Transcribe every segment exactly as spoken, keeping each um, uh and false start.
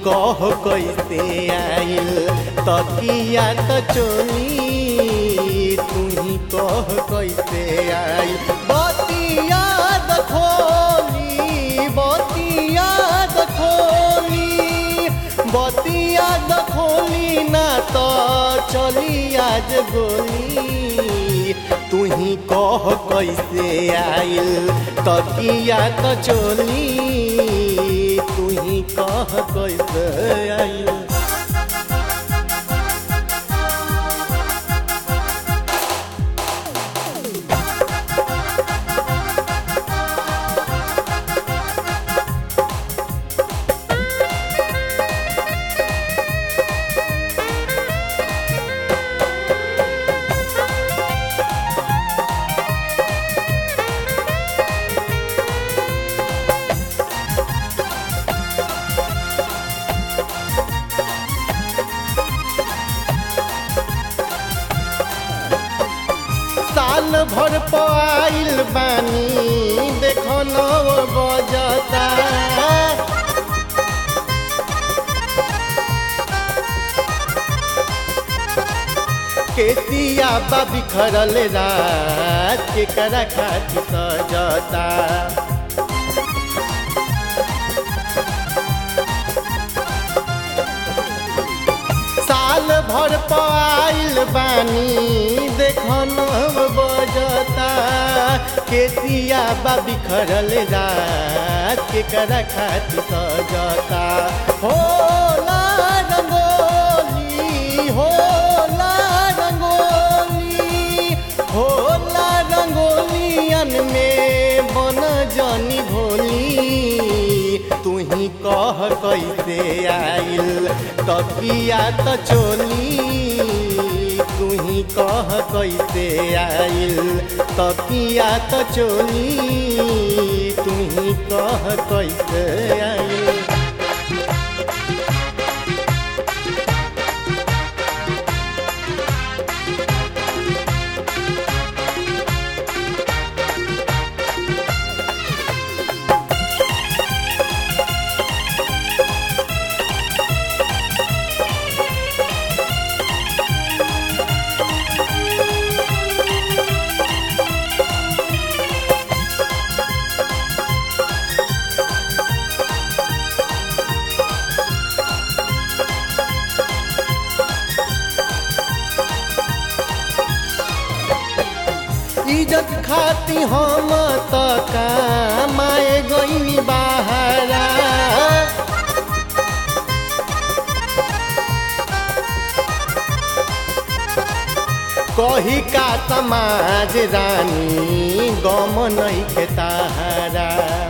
कह कैसे आइल तकिया त चोली तू ही कह कैसे आइल बतिया दखोली बतिया दखोली बतिया दखोली ना तो चली आज गोली तू ही कह कैसे आइल तकिया त चोली तू ही कह कैसे आइल। साल भर पाइल बानी देखो नव बजता केसिया बा बिखरल रात के करा खाती सजता साल भर पाइल बानी देखो नव बजता केसिया बा बिखरल रात के करा खाती सजता होला रंगोली होला रंगोली होला रंगोलियन में बन जानी भोली तू ही कह कैसे आइल तकिया त चोली तू ही कह कैसे आइल तकिया त चोली तू ही कह कैसे आइल। इज्जत खाती हम त कमाए गईनी बहारा कही का समाज रानी गम नहीं के तारा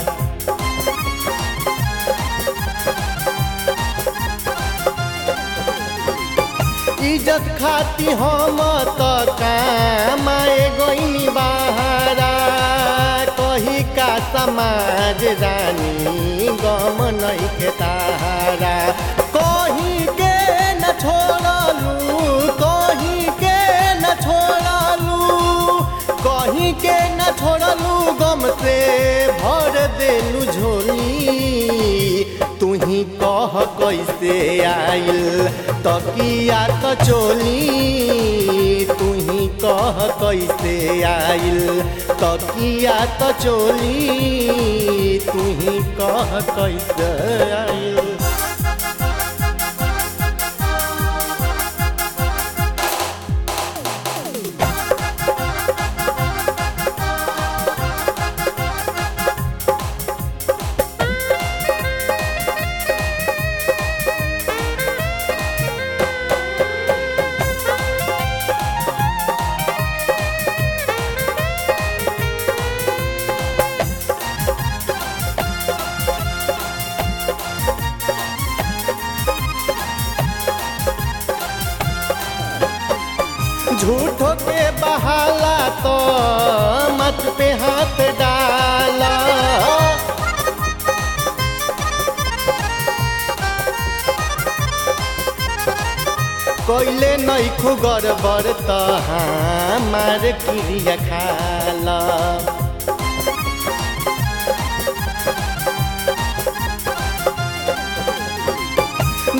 इज्जत खाती हम त कमाए गईनी बहारा कही का समाज रानी गम नहीं के तारा कहीं के न छोड़लू कहीं के न छोड़लू कहीं के न छोड़लू गम से भर देलू झोली तू ही कह कैसे आइल तकिया त चोली तू ही कह कैसे आइल तकिया त चोली तू ही कह कैसे आइल। झूठों के बहाला तो मत पे हाथ डाला कोइले नहीं खु गड़बड़ तो हमार क्रिया खाला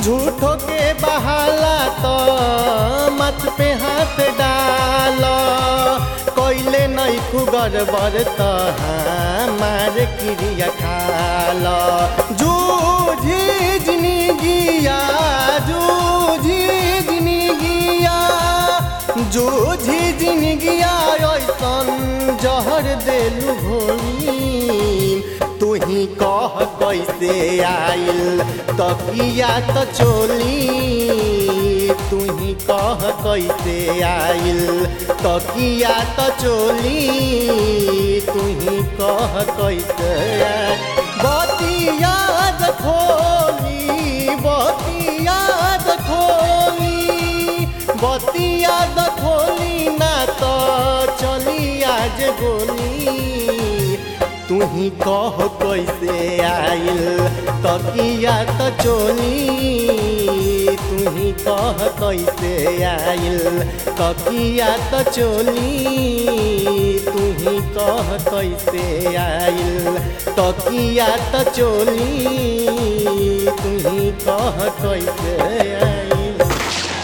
झूठो के बहाला तो मत पे हाथ डाल कोइले नहीं गड़बड़ तो हमार क्रिया खाल जूझी जिंदगिया जूझी जिंदगिया जूझी जिंदगिया ऐसन जहर देलू घोली तू ही कह कैसे आइल तकिया तो चोली तू ही कह कैसे आइल तकिया तो चोली तू ही कह कैसे बतिया खोली बतिया खोली बतिया खोली ना तो चली आज गोली तू ही कह कैसे आइल तकिया तो चोली तू ही कह कैसे आइल तकिया तो चोली तू ही कह कैसे आइल तकिया तो चोली तू ही कह कैसे आइल।